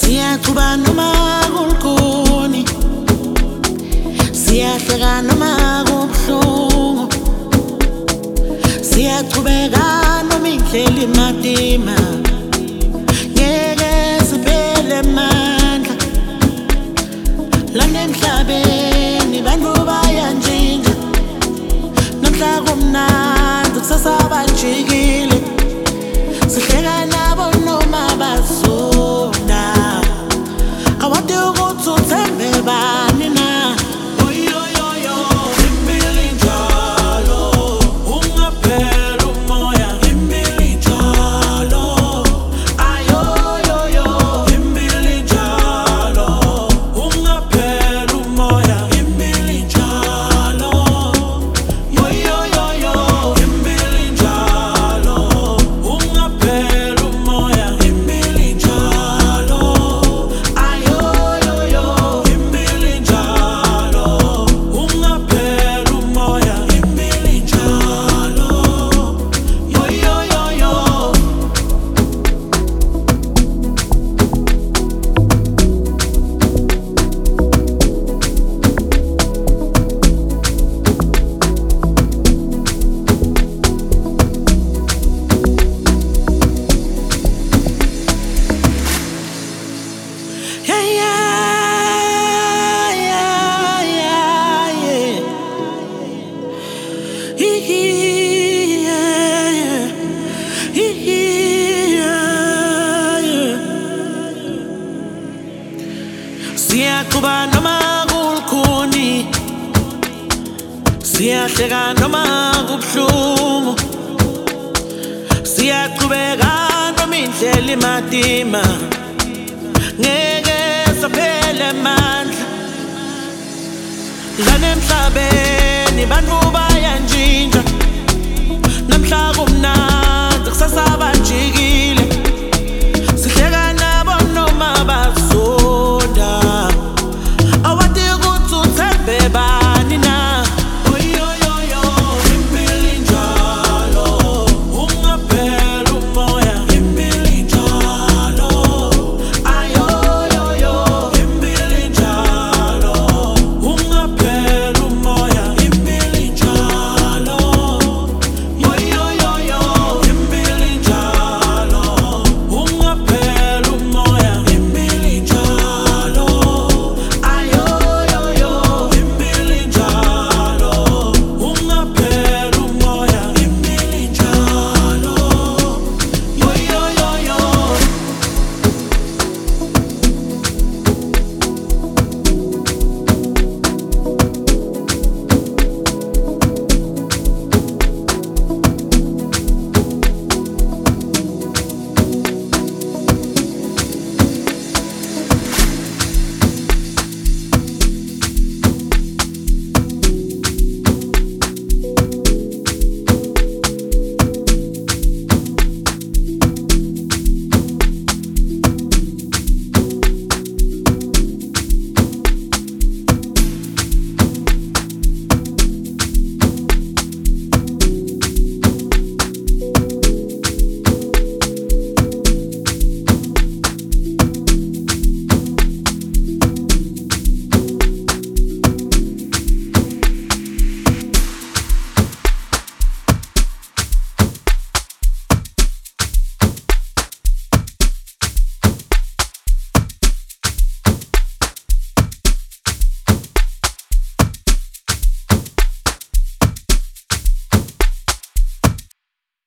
Siyachuba noma kulkhuni, siyahleka noma kubuhlungu, siyachubeka noma indlela imadima. Ngeke siphele amandla lana emhlabeni, bantu bayantshintsha. Namhla kumnandi kusasa banjikile, sihleka nabo noma bazona. Awade ukuthi uthembe bani na? Siyachuba noma kulkhuni, siyahleka noma kubuhlungu, siyachubeka noma indlela imadima. Ngeke siphele amandla lana emhlabeni, bantu bayantshintsha. Namhla kumnandi